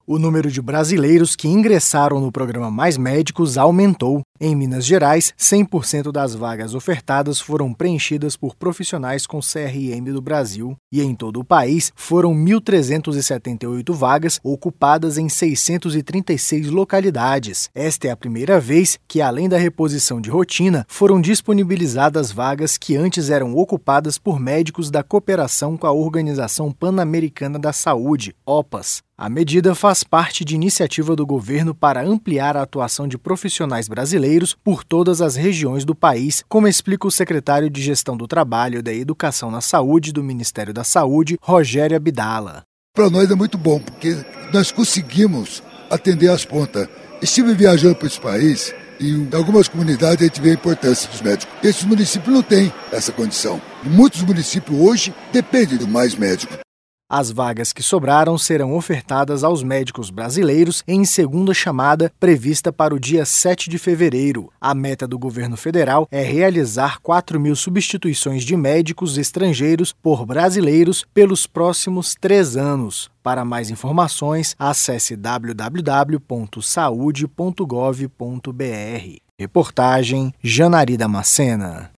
O número de brasileiros que ingressaram no programa Mais Médicos aumentou. Em Minas Gerais, 100% das vagas ofertadas foram preenchidas por profissionais com CRM do Brasil. E em todo o país, foram 1.378 vagas ocupadas em 636 localidades. Esta é a primeira vez que, além da reposição de rotina, foram disponibilizadas vagas que antes eram ocupadas por médicos da cooperação com a Organização Pan-Americana da Saúde, OPAS. A medida faz parte de iniciativa do governo para ampliar a atuação de profissionais brasileiros por todas as regiões do país, como explica o secretário de Gestão do Trabalho e da Educação na Saúde do Ministério da Saúde, Rogério Abdala. Para nós é muito bom, porque nós conseguimos atender as pontas. Estive viajando para esse país e em algumas comunidades a gente vê a importância dos médicos. Esses municípios não têm essa condição. Muitos municípios hoje dependem do Mais Médico. As vagas que sobraram serão ofertadas aos médicos brasileiros em segunda chamada prevista para o dia 7 de fevereiro. A meta do governo federal é realizar 4.000 substituições de médicos estrangeiros por brasileiros pelos próximos 3 anos. Para mais informações, acesse www.saude.gov.br. Reportagem Janari Damascena.